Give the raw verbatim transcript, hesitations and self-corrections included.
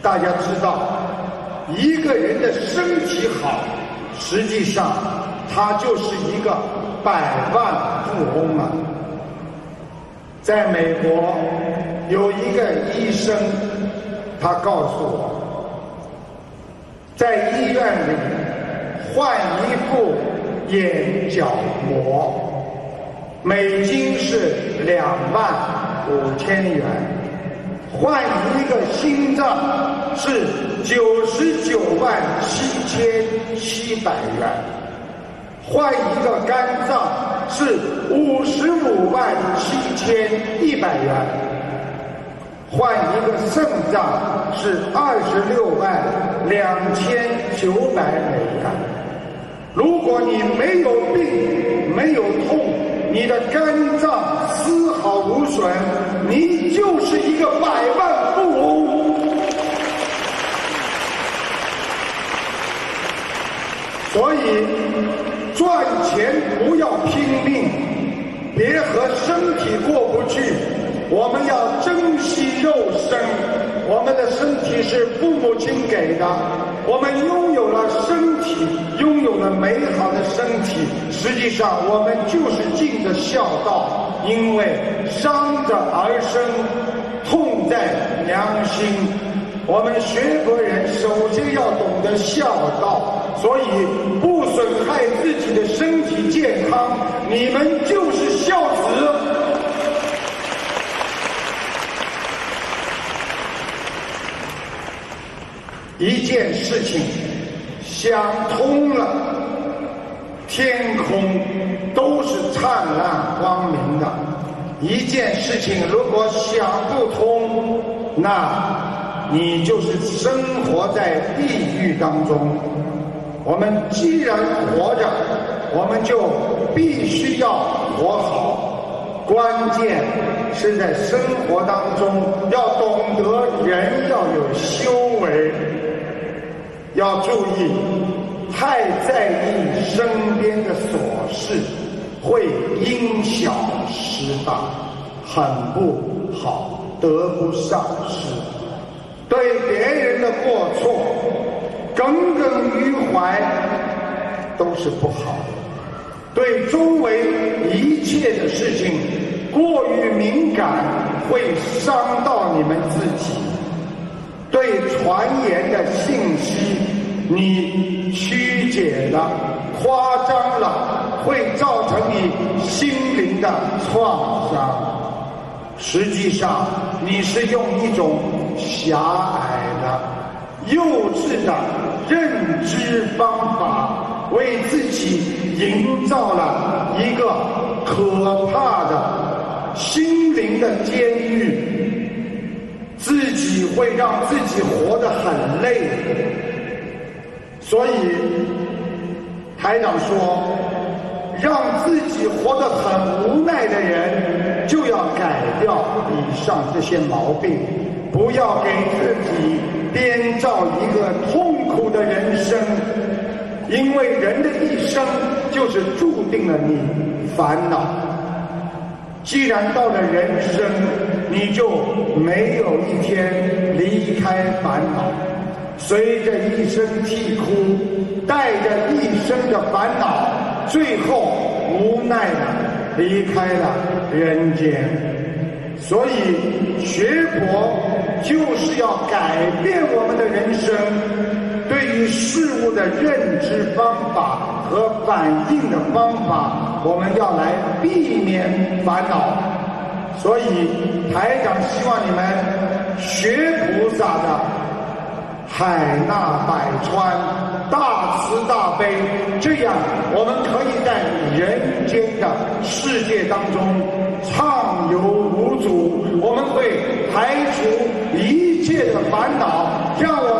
大家知道，一个人的身体好，实际上他就是一个百万富翁啊。在美国有一个医生，他告诉我，在医院里换一副眼角膜，美金是两万五千元，换一个心脏是九十九万七千七百元，换一个肝脏是五十五万七千一百元，换一个肾脏是二十六万两千九百美元。如果你没有病，没有痛，你的肝脏丝毫无损，你就是一个百万富翁。所以赚钱不要拼命，别和身体过不去，我们要珍惜肉身。我们的身体是父母亲给的，我们拥有了身体，拥有了美好的身体，实际上我们就是尽着孝道，因为伤着儿身，痛在良心。我们学佛人首先要懂得孝道，所以不损害自己的身体健康，你们就是孝子。一件事情想通了，天空都是灿烂光明的；一件事情如果想不通，那你就是生活在地狱当中。我们既然活着，我们就必须要活好，关键是在生活当中要懂得人要有修为。要注意，太在意身边的琐事，会因小失大，很不好，得不偿失。对别人的过错耿耿于怀都是不好的，对周围一切的事情过于敏感，会伤到你们自己。对传言的信息，你曲解了、夸张了，会造成你心灵的创伤。实际上，你是用一种狭隘的、幼稚的认知方法，为自己营造了一个可怕的心灵的监狱。自己会让自己活得很累，所以台长说，让自己活得很无奈的人，就要改掉以上这些毛病，不要给自己编造一个痛苦的人生，因为人的一生就是注定了你烦恼。既然到了人生，你就没有一天离开烦恼，随着一声啼哭，带着一生的烦恼，最后无奈的离开了人间。所以学佛就是要改变我们的人生，对于事物的认知方法和反应的方法，我们要来避免烦恼。所以台长希望你们学菩萨的海纳百川，大慈大悲，这样我们可以在人间的世界当中畅游无阻，我们会排除一切的烦恼，让我